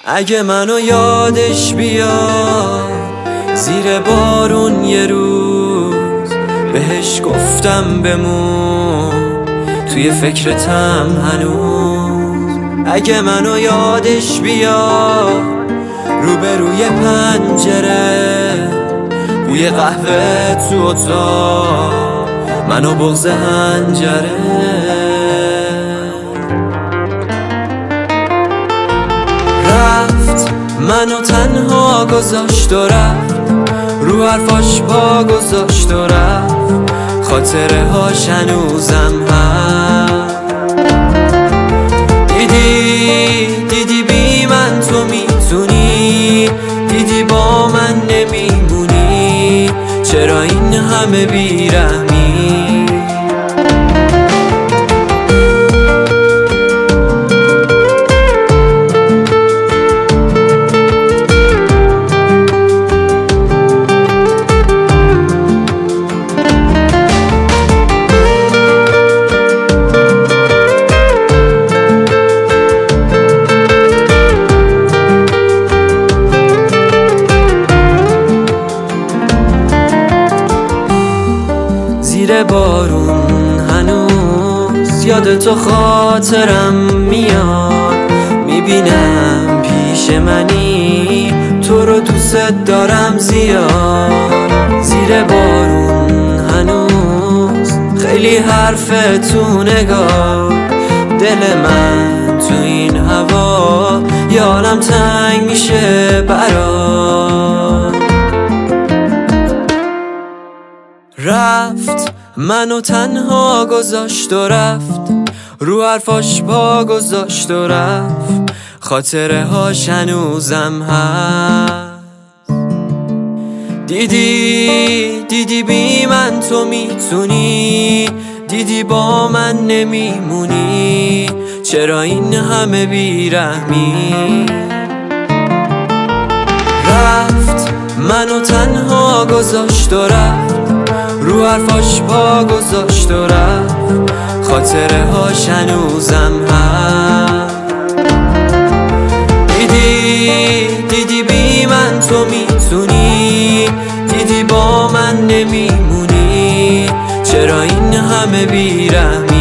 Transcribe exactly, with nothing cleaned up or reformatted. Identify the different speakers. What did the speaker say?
Speaker 1: اگه منو یادش بیاد زیر بارون یه روز بهش گفتم بمون توی فکرتم هنوز. اگه منو یادش بیاد روبروی پنجره بوی قهوه تو اتاق منو بغض هنجره. رفت منو تنها گذاشت و رفت رو حرفاش پا گذاشت و رفت خاطره هاش هنوزم هست. دیدی دیدی بی من تو میتونی، دیدی با من نمیمونی، چرا این همه بیرحمی؟ زیر بارون هنوز یاد تو خاطرم میاد، میبینم پیش منی تو رو دوست دارم زیاد. زیر بارون هنوز خیلی حرفه تو نگاه، دل من تو این هوا یارم تنگ میشه برات. رفت منو تنها گذاشت و رفت رو حرفاش پا گذاشت و رفت خاطره هاش هنوزم هست. دیدی دیدی بی من تو میتونی، دیدی با من نمیمونی، چرا این همه بیرحمی؟ رفت منو تنها گذاشت و رفت رو حرفاش پا گذاشت و رفت خاطره هاش هنوزم هست. دیدی دیدی بی من تو میتونی، دیدی با من نمیمونی، چرا این همه بیرحمی؟